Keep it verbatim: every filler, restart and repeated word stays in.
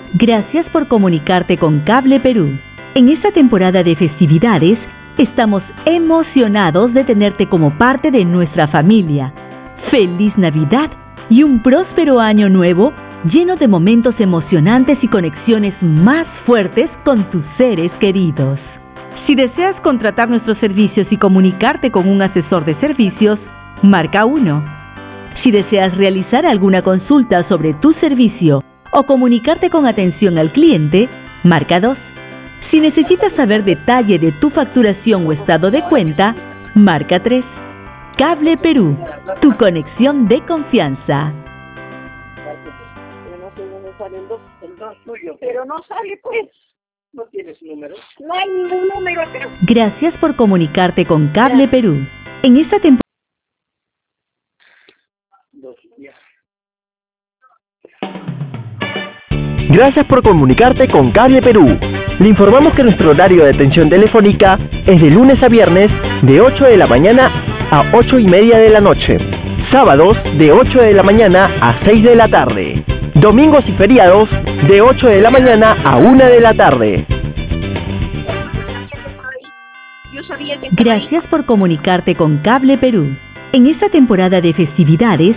Gracias por comunicarte con Cable Perú. En esta temporada de festividades, estamos emocionados de tenerte como parte de nuestra familia. ¡Feliz Navidad y un próspero año nuevo lleno de momentos emocionantes y conexiones más fuertes con tus seres queridos! Si deseas contratar nuestros servicios y comunicarte con un asesor de servicios, marca uno. Si deseas realizar alguna consulta sobre tu servicio o comunicarte con atención al cliente, marca dos. Si necesitas saber detalle de tu facturación o estado de cuenta, marca tres. Cable Perú, tu conexión de confianza. Pero no sale, pues. ¿No tienes número? No hay ningún número acá. Gracias por comunicarte con Cable Perú. En esta temporada... Gracias por comunicarte con Cable Perú. Le informamos que nuestro horario de atención telefónica es de lunes a viernes de ocho de la mañana a ocho y media de la noche. Sábados de ocho de la mañana a seis de la tarde. Domingos y feriados de ocho de la mañana a una de la tarde. Gracias por comunicarte con Cable Perú. En esta temporada de festividades,